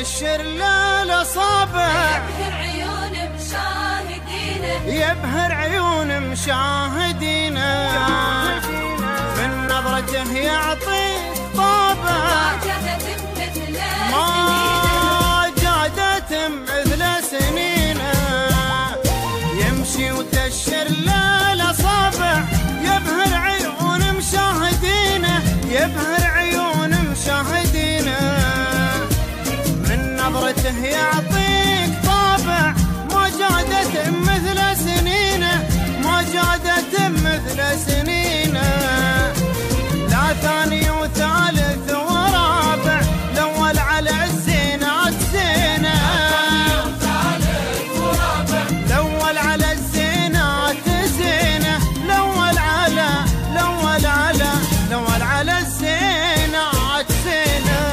وتشر للأصابع، يبهر عيون مشاهدينا، من نظرته يعطي طابع ما جادت مثل سنينا، يمشي وتشر للأصابع، يبهر عيون مشاهدينا، يبهر عيون مشاهدينا، من نظرته يعطيك طابع ما جادت مثل سنينه، ما جادت مثل سنينه، لا ثاني وثالث ورابع، الأول على الزينات زينه، الأول على الزينات زينه، الأول على الزينات زينه.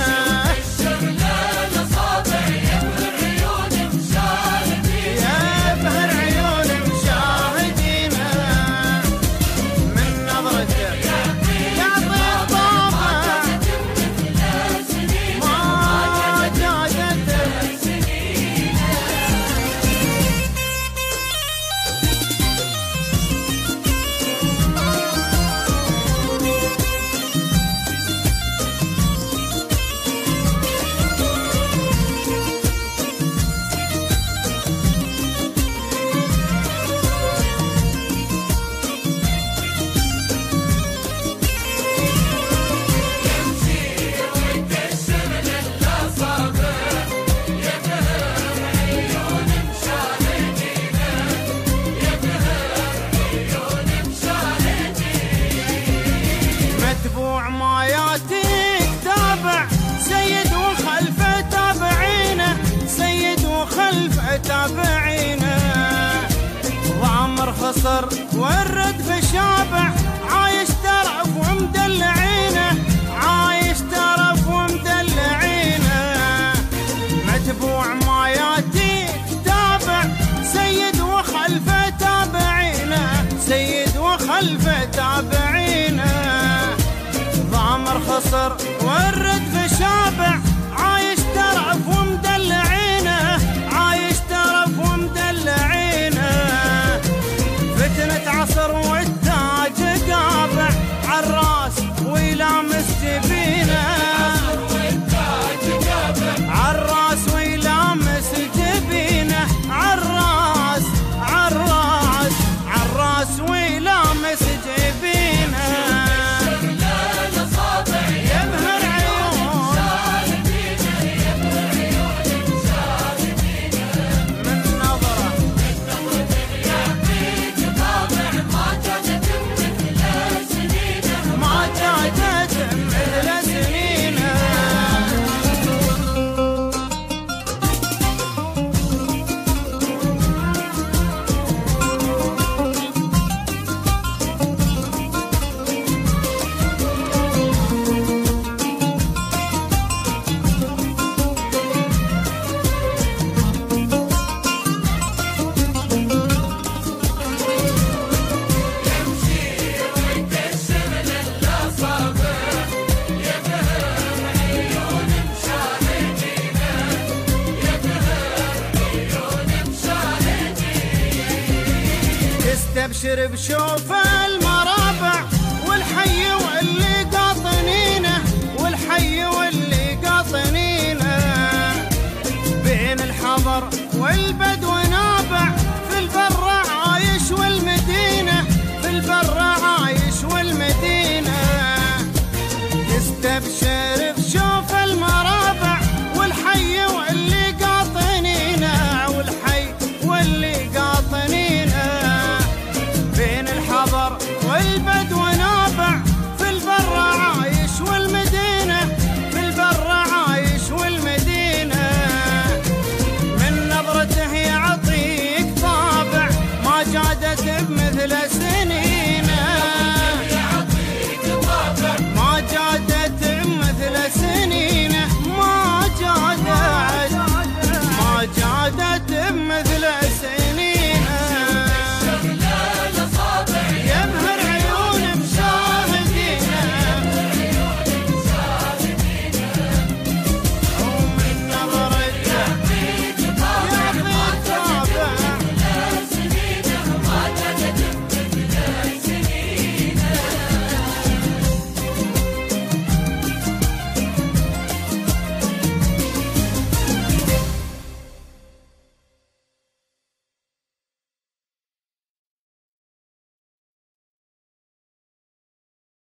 متبوع ما ياتيك تابع، سيد وخلفه تابعينه، سيد وخلفه تابعينه، ضامر خصر والردف شابع، عايش ترف ومدلعينه، عايش ترف ومدلعينه، متبوع ما ياتيك تابع، سيد وخلفه تابعينه، سيد وخلفه تابعينه، ضامر خصر والردف شابع، عايش ترف ومدلعينه، عايش ترف ومدلعينه، فتنة عصر والتاج قابع، عالراس ويلامس جبينه، عالراس ويلامس جبينه، عالراس ويلامس جبينه، استبشر بشوف المرابع، والحي واللي قاطنينه، والحي واللي قاطنينه، بين الحضر والبدو